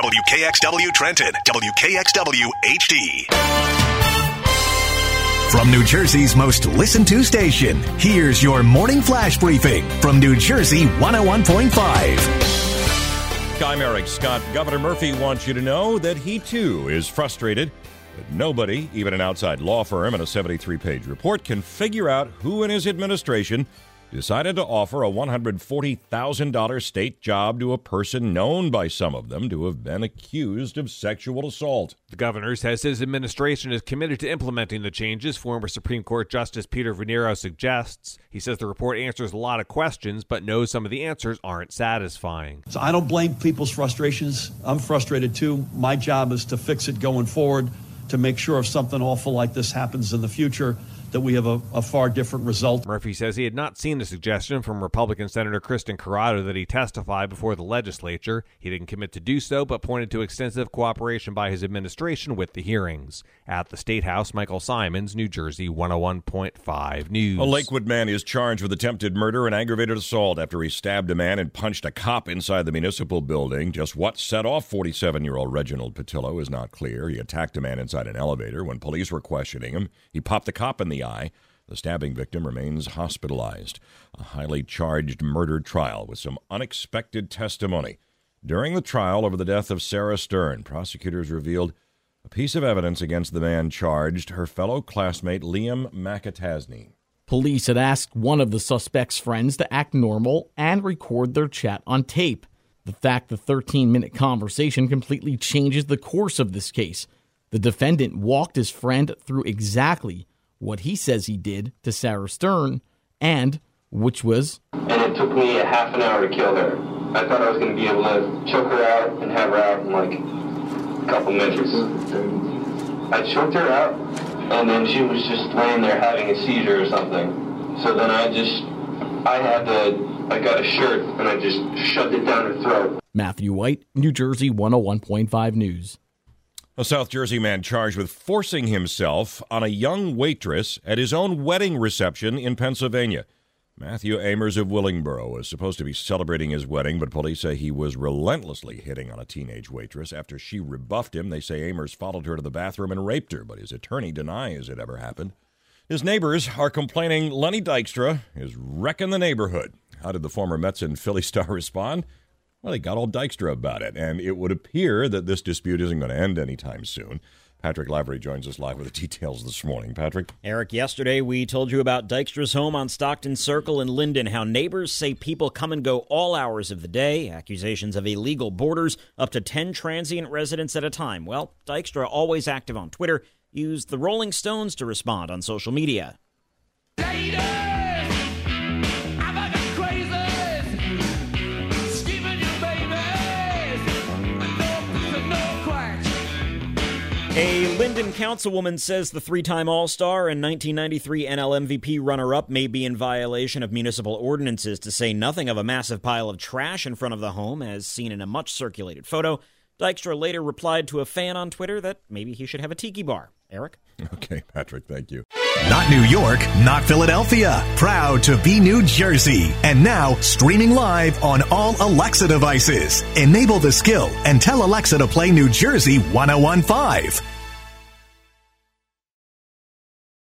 WKXW Trenton, WKXW HD. From New Jersey's most listened to station, here's your morning flash briefing from New Jersey 101.5. I'm Eric Scott. Governor Murphy wants you to know that he, too, is frustrated that nobody, even an outside law firm in a 73-page report, can figure out who in his administration decided to offer a $140,000 state job to a person known by some of them to have been accused of sexual assault. The governor says his administration is committed to implementing the changes former Supreme Court Justice Peter Venero suggests. He says the report answers a lot of questions, but knows some of the answers aren't satisfying. So I don't blame people's frustrations. I'm frustrated too. My job is to fix it going forward, to make sure if something awful like this happens in the future, that we have a far different result. Murphy says he had not seen the suggestion from Republican Senator Kristen Corrado that he testify before the legislature. He didn't commit to do so, but pointed to extensive cooperation by his administration with the hearings. At the State House, Michael Simons, New Jersey 101.5 News. A Lakewood man is charged with attempted murder and aggravated assault after he stabbed a man and punched a cop inside the municipal building. Just what set off 47-year-old Reginald Patillo is not clear. He attacked a man inside an elevator. When police were questioning him, he popped the cop in the eye. The stabbing victim remains hospitalized. A highly charged murder trial with some unexpected testimony. During the trial over the death of Sarah Stern, prosecutors revealed a piece of evidence against the man charged, her fellow classmate Liam McAtasney. Police had asked one of the suspect's friends to act normal and record their chat on tape. The fact the 13-minute conversation completely changes the course of this case. The defendant walked his friend through exactly what he says he did to Sarah Stern, and which was... And it took me a half an hour to kill her. I thought I was going to be able to choke her out and have her out in like a couple minutes. I choked her out, and then she was just laying there having a seizure or something. So then I got a shirt, and I just shoved it down her throat. Matthew White, New Jersey 101.5 News. A South Jersey man charged with forcing himself on a young waitress at his own wedding reception in Pennsylvania. Matthew Amers of Willingboro was supposed to be celebrating his wedding, but police say he was relentlessly hitting on a teenage waitress. After she rebuffed him, they say Amers followed her to the bathroom and raped her, but his attorney denies it ever happened. His neighbors are complaining Lenny Dykstra is wrecking the neighborhood. How did the former Mets and Philly star respond? Well, they got all Dykstra about it, and it would appear that this dispute isn't going to end anytime soon. Patrick Lavery joins us live with the details this morning. Patrick? Eric, yesterday we told you about Dykstra's home on Stockton Circle in Linden, how neighbors say people come and go all hours of the day, accusations of illegal boarders, up to 10 transient residents at a time. Well, Dykstra, always active on Twitter, used the Rolling Stones to respond on social media. A Linden councilwoman says the three-time All-Star and 1993 NL MVP runner-up may be in violation of municipal ordinances, to say nothing of a massive pile of trash in front of the home, as seen in a much-circulated photo. Dykstra later replied to a fan on Twitter that maybe he should have a tiki bar. Eric? Okay, Patrick, thank you. Not New York, not Philadelphia. Proud to be New Jersey. And now, streaming live on all Alexa devices. Enable the skill and tell Alexa to play New Jersey 101.5.